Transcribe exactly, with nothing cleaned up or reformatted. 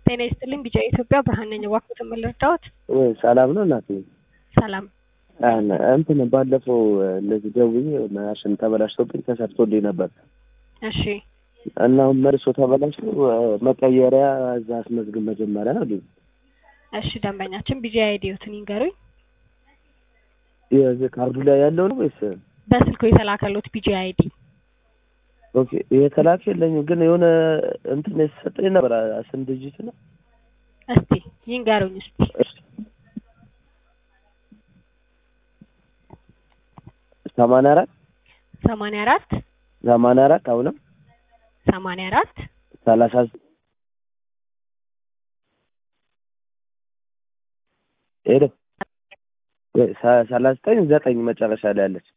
ጤና ይስጥልኝ ቢጫ ኢትዮጵያ ብርሃን ነኝ እባክዎትን ምን ልርዳዎት? ወይ ሰላም ነው እናቴ? ሰላም። አነ እንትን ባለፈው እንደዚህ ደውዬ ማሽን ተበላሽቶብኝ ተሰርቶልኝ ነበር። እሺ እና አሁን መልሶ ተበላሽቶ መቀየሪያ እዛ አስመዝግብ መጀመሪያ አሉኝ። እሺ ደንበኛችን ቢጂ አይዲዎትን ይንገሩኝ። የዚህ ካርዱ ላይ ያለው ነው ወይስ በስልኩ የተላከሉት ቢጂ አይዲ? ኦኬ የተላከልኝ ግን የሆነ እንትን የተሰጠኝ ነበር ስንት ዲጂት ነው? እስቲ ይንገሩኝ እስቲ። ሰማንያ አራት ሰማንያ አራት ሰማንያ አራት አሁንም ሰማንያ አራት ሰላሳ ሄሎ ሰላሳ ዘጠኝ ዘጠኝ መጨረሻ ላይ አለች።